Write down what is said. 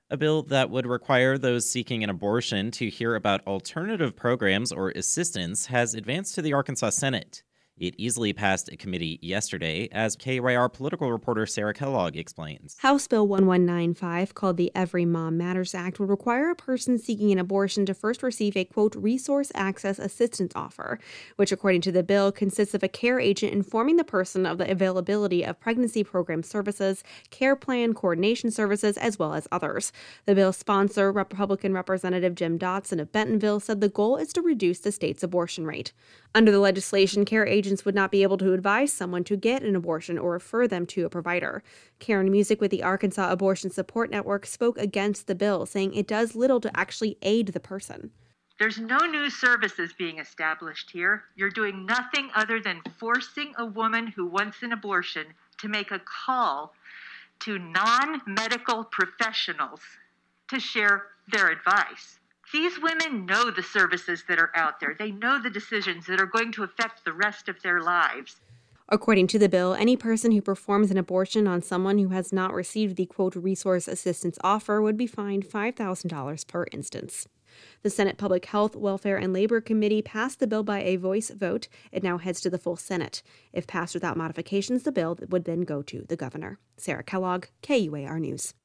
A bill that would require those seeking an abortion to hear about alternative programs or assistance has advanced to the Arkansas Senate. It easily passed a committee yesterday, as KYR political reporter Sarah Kellogg explains. House Bill 1195, called the Every Mom Matters Act, would require a person seeking an abortion to first receive a, quote, resource access assistance offer, which, according to the bill, consists of a care agent informing the person of the availability of pregnancy program services, care plan coordination services, as well as others. The bill's sponsor, Republican Representative Jim Dotson of Bentonville, said the goal is to reduce the state's abortion rate. Under the legislation, care agents would not be able to advise someone to get an abortion or refer them to a provider. Karen Music with the Arkansas Abortion Support Network spoke against the bill, saying it does little to actually aid the person. There's no new services being established here. You're doing nothing other than forcing a woman who wants an abortion to make a call to non-medical professionals to share their advice. These women know the services that are out there. They know the decisions that are going to affect the rest of their lives. According to the bill, any person who performs an abortion on someone who has not received the, quote, resource assistance offer would be fined $5,000 per instance. The Senate Public Health, Welfare, and Labor Committee passed the bill by a voice vote. It now heads to the full Senate. If passed without modifications, the bill would then go to the governor. Sarah Kellogg, KUAR News.